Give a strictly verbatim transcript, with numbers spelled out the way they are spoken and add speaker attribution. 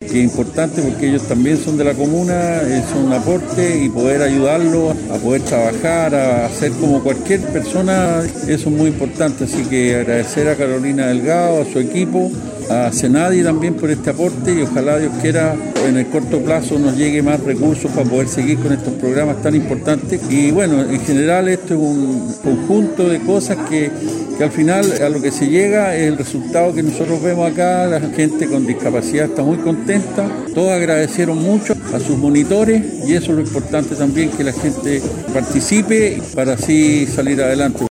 Speaker 1: que es importante porque ellos también son de la comuna, son un aporte y poder ayudarlos a poder trabajar, a hacer como cualquier persona, eso es muy importante. Así que agradecer a Carolina Delgado, a su equipo, a Senadi también por este aporte y ojalá Dios quiera en el corto plazo nos llegue más recursos para poder seguir con estos programas tan importantes. Y bueno, en general esto es un conjunto de cosas que, que al final a lo que se llega es el resultado que nosotros vemos acá. La gente con discapacidad está muy contenta, todos agradecieron mucho a sus monitores y eso es lo importante también, que la gente participe para así salir adelante.